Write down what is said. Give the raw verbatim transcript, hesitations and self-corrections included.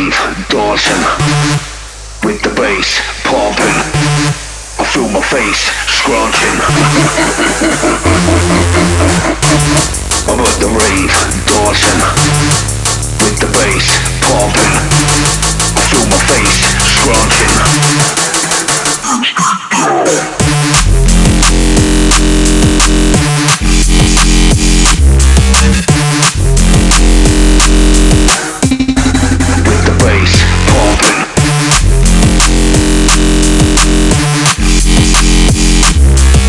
rave, dancing with the bass pumping. I feel my face scrunching. I'm at the rave, dancing